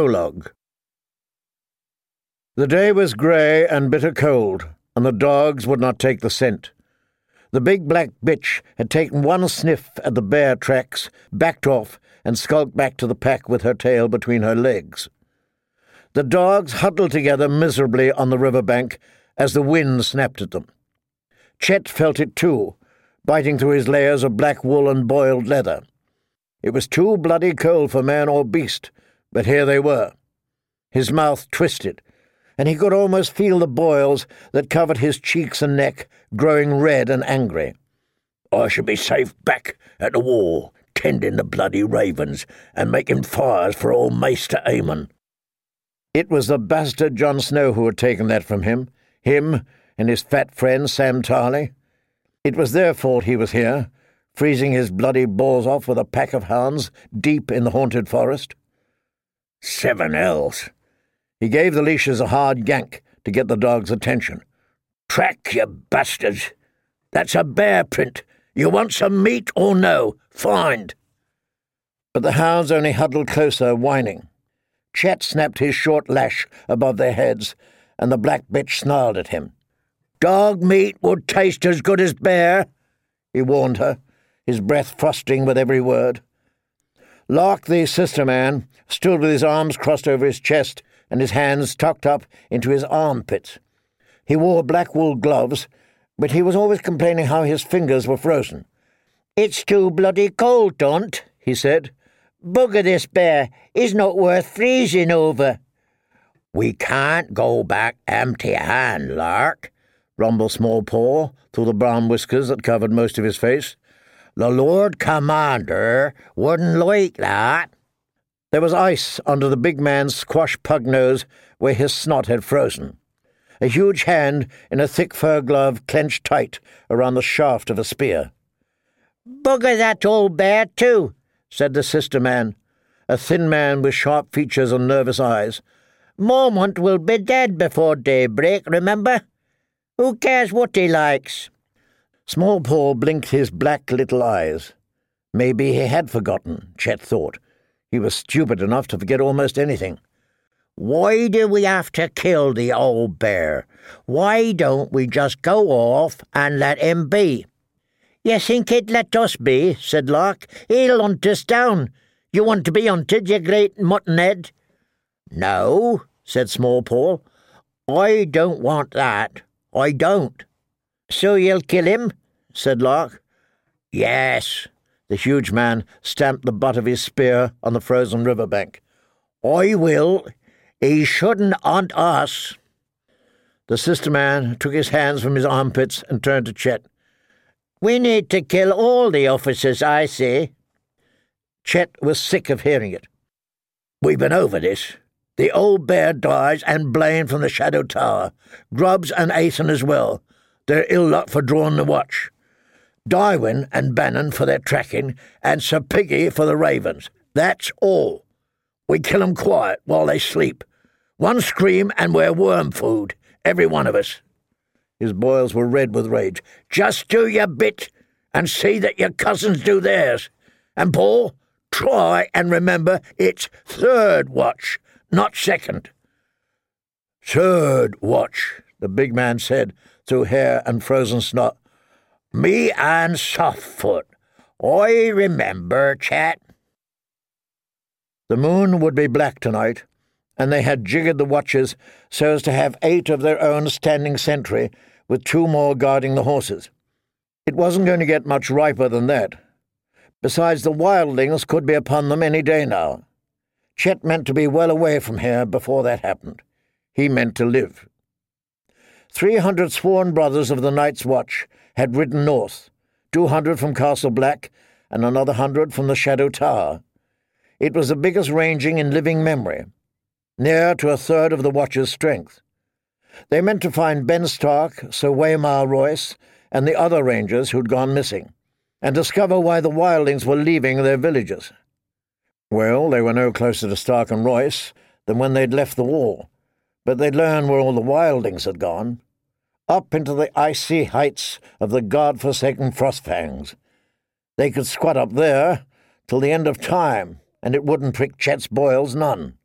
Prologue. The day was grey and bitter cold, and the dogs would not take the scent. The big black bitch had taken one sniff at the bear tracks, backed off, and skulked back to the pack with her tail between her legs. The dogs huddled together miserably on the river bank as the wind snapped at them. Chet felt it too, biting through his layers of black wool and boiled leather. It was too bloody cold for man or beast, but here they were. His mouth twisted, and he could almost feel the boils that covered his cheeks and neck growing red and angry. "I should be safe back at the wall, tending the bloody ravens and making fires for old Maester Aemon." It was the bastard Jon Snow who had taken that from him and his fat friend Sam Tarly. It was their fault he was here, freezing his bloody balls off with a pack of hounds deep in the haunted forest. 7 hells! He gave the leashes a hard yank to get the dog's attention. "Track, you bastards! That's a bear print! You want some meat or no? Find!" But the hounds only huddled closer, whining. Chet snapped his short lash above their heads, and the black bitch snarled at him. "Dog meat would taste as good as bear," he warned her, his breath frosting with every word. Lark, the sister man, stood with his arms crossed over his chest and his hands tucked up into his armpits. He wore black wool gloves, but he was always complaining how his fingers were frozen. "It's too bloody cold, don't," he said. "Bugger this bear, he's not worth freezing over." "We can't go back empty-hand, Lark," rumbled Small Paw through the brown whiskers that covered most of his face. "The Lord Commander wouldn't like that." There was ice under the big man's squash pug nose where his snot had frozen. A huge hand in a thick fur glove clenched tight around the shaft of a spear. "Bugger that old bear, too," said the sister man, a thin man with sharp features and nervous eyes. "Mormont will be dead before daybreak, remember? Who cares what he likes?" Small Paw blinked his black little eyes. Maybe he had forgotten, Chet thought. He was stupid enough to forget almost anything. "Why do we have to kill the old bear? Why don't we just go off and let him be?" "You think he'd let us be?" said Lark. "He'll hunt us down. You want to be hunted, you great muttonhead?" "No," said Small Paw. "I don't want that. I don't." "So you'll kill him?" said Lark. "Yes." The huge man stamped the butt of his spear on the frozen river bank. "I will. He shouldn't hunt us." The sister man took his hands from his armpits and turned to Chet. "We need to kill all the officers, I say." Chet was sick of hearing it. "We've been over this. The old bear dies and Blaine from the Shadow Tower. Grubbs and Aithen as well. They're ill luck for drawing the watch. Dywyn and Bannon for their tracking, and Sir Piggy for the ravens. That's all. We kill 'em quiet while they sleep. One scream and we're worm food, every one of us." His boils were red with rage. "Just do your bit and see that your cousins do theirs. And Paul, try and remember it's 3rd watch, not 2nd. "3rd watch," the big man said through hair and frozen snot. "Me and Softfoot. I remember, Chat." The moon would be black tonight, and they had jiggered the watches so as to have 8 of their own standing sentry, with 2 more guarding the horses. It wasn't going to get much riper than that. Besides, the wildlings could be upon them any day now. Chet meant to be well away from here before that happened. He meant to live. 300 sworn brothers of the Night's Watch had ridden north, 200 from Castle Black and another 100 from the Shadow Tower. It was the biggest ranging in living memory, near to 1/3 of the Watch's strength. They meant to find Ben Stark, Sir Waymar Royce, and the other rangers who'd gone missing, and discover why the wildlings were leaving their villages. Well, they were no closer to Stark and Royce than when they'd left the wall, but they'd learn where all the wildlings had gone, up into the icy heights of the god-forsaken Frostfangs. They could squat up there till the end of time, and it wouldn't prick Chet's boils none.